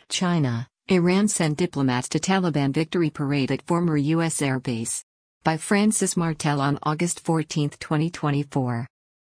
China, Iran sent diplomats to Taliban victory parade at former U.S. Air Base. By Francis Martel on August 14, 2024.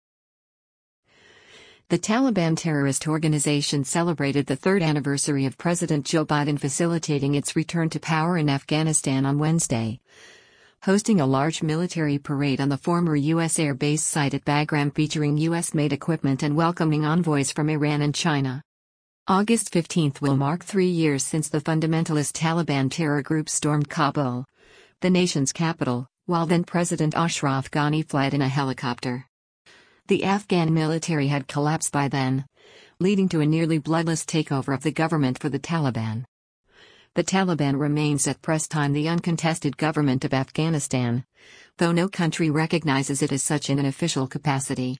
The Taliban terrorist organization celebrated the third anniversary of President Joe Biden facilitating its return to power in Afghanistan on Wednesday, hosting a large military parade on the former U.S. Air Base site at Bagram featuring U.S.-made equipment and welcoming envoys from Iran and China. August 15 will mark 3 years since the fundamentalist Taliban terror group stormed Kabul, the nation's capital, while then-President Ashraf Ghani fled in a helicopter. The Afghan military had collapsed by then, leading to a nearly bloodless takeover of the government for the Taliban. The Taliban remains at present time the uncontested government of Afghanistan, though no country recognizes it as such in an official capacity.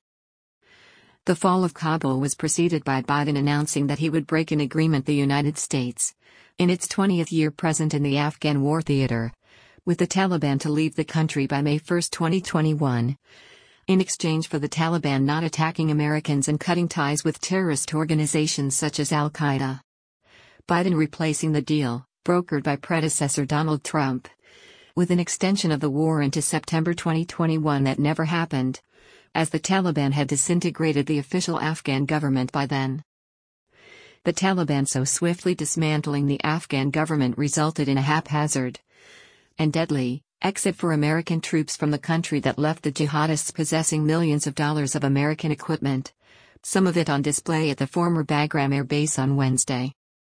The fall of Kabul was preceded by Biden announcing that he would break an agreement the United States, in its 20th year present in the Afghan war theater, with the Taliban to leave the country by May 1, 2021, in exchange for the Taliban not attacking Americans and cutting ties with terrorist organizations such as Al-Qaeda. Biden replacing the deal, brokered by predecessor Donald Trump, with an extension of the war into September 2021 that never happened, as the Taliban had disintegrated the official Afghan government by then. The Taliban so swiftly dismantling the Afghan government resulted in a haphazard and deadly exit for American troops from the country that left the jihadists possessing millions of dollars of American equipment, some of it on display at the former Bagram Air Base on Wednesday.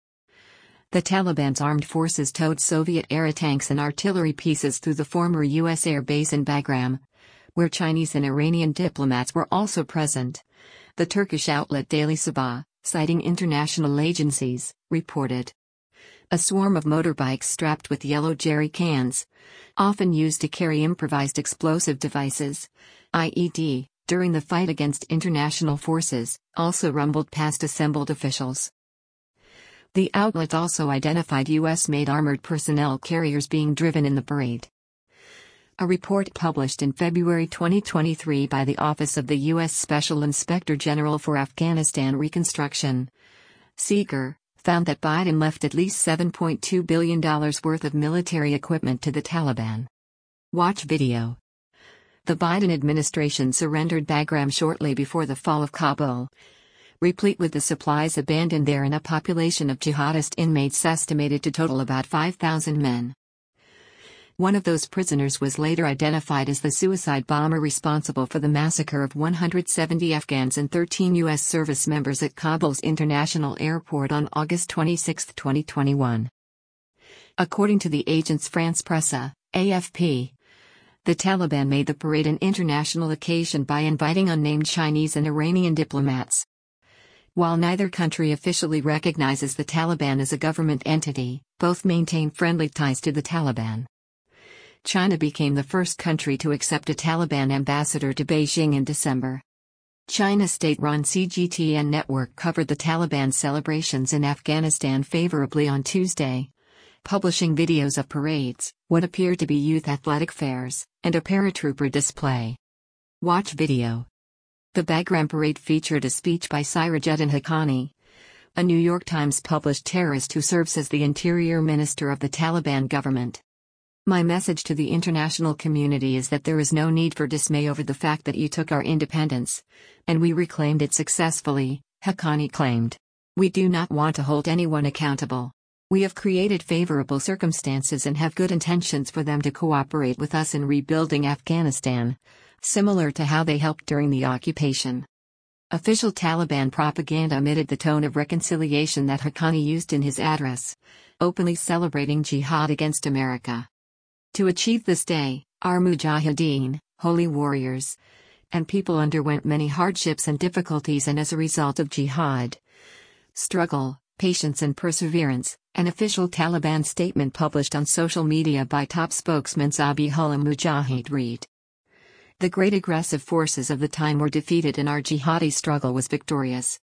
The Taliban's armed forces towed Soviet-era tanks and artillery pieces through the former U.S. Air Base in Bagram, where Chinese and Iranian diplomats were also present, the Turkish outlet Daily Sabah, citing international agencies, reported. A swarm of motorbikes strapped with yellow jerry cans, often used to carry improvised explosive devices, IED, during the fight against international forces, also rumbled past assembled officials. The outlet also identified U.S.-made armored personnel carriers being driven in the parade. A report published in February 2023 by the Office of the U.S. Special Inspector General for Afghanistan Reconstruction, SEAGER, found that Biden left at least $7.2 billion worth of military equipment to the Taliban. Watch video. The Biden administration surrendered Bagram shortly before the fall of Kabul, replete with the supplies abandoned there and a population of jihadist inmates estimated to total about 5,000 men. One of those prisoners was later identified as the suicide bomber responsible for the massacre of 170 Afghans and 13 U.S. service members at Kabul's International Airport on August 26, 2021. According to the Agence France-Presse, AFP, the Taliban made the parade an international occasion by inviting unnamed Chinese and Iranian diplomats. While neither country officially recognizes the Taliban as a government entity, both maintain friendly ties to the Taliban. China became the first country to accept a Taliban ambassador to Beijing in December. China's state-run CGTN network covered the Taliban celebrations in Afghanistan favorably on Tuesday, publishing videos of parades, what appeared to be youth athletic fairs, and a paratrooper display. Watch video. The Bagram parade featured a speech by Sirajuddin Haqqani, a New York Times published terrorist who serves as the interior minister of the Taliban government. My message to the international community is that there is no need for dismay over the fact that you took our independence, and we reclaimed it successfully, Haqqani claimed. We do not want to hold anyone accountable. We have created favorable circumstances and have good intentions for them to cooperate with us in rebuilding Afghanistan, similar to how they helped during the occupation. Official Taliban propaganda omitted the tone of reconciliation that Haqqani used in his address, openly celebrating jihad against America. To achieve this day, our mujahideen, holy warriors, and people underwent many hardships and difficulties, and as a result of jihad, struggle, patience and perseverance, an official Taliban statement published on social media by top spokesman Zabihullah Mujahid read. The great aggressive forces of the time were defeated and our jihadi struggle was victorious.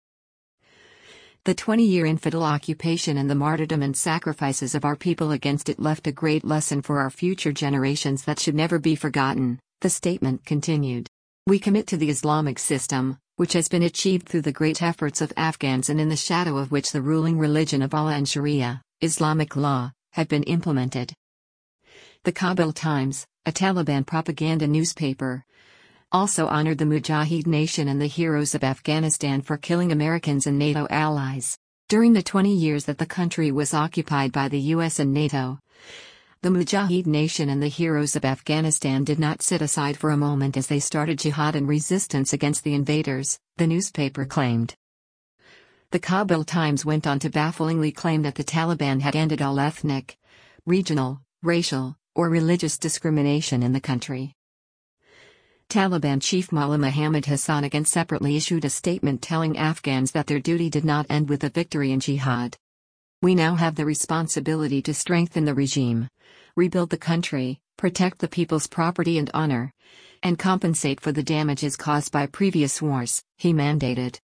The 20-year infidel occupation and the martyrdom and sacrifices of our people against it left a great lesson for our future generations that should never be forgotten, the statement continued. We commit to the Islamic system, which has been achieved through the great efforts of Afghans and in the shadow of which the ruling religion of Allah and Sharia, Islamic law, have been implemented. The Kabul Times, a Taliban propaganda newspaper, also honored the Mujahid Nation and the heroes of Afghanistan for killing Americans and NATO allies. During the 20 years that the country was occupied by the US and NATO, the Mujahid Nation and the heroes of Afghanistan did not sit aside for a moment as they started jihad and resistance against the invaders, the newspaper claimed. The Kabul Times went on to bafflingly claim that the Taliban had ended all ethnic, regional, racial, or religious discrimination in the country. Taliban chief Mullah Muhammad Hassan again separately issued a statement telling Afghans that their duty did not end with a victory in jihad. We now have the responsibility to strengthen the regime, rebuild the country, protect the people's property and honor, and compensate for the damages caused by previous wars, he mandated.